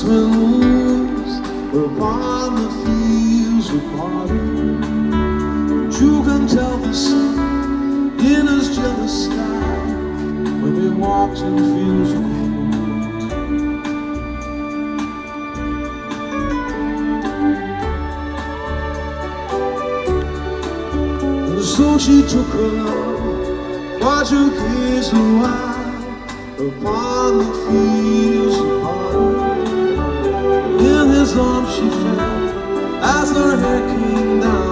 wind moves upon the fields of autumn. You can tell the sun in his jealous sky when we walked in fields of gold. And so she took her love for to gaze a while upon the fields of autumn. In his arms she fell as her hair came down.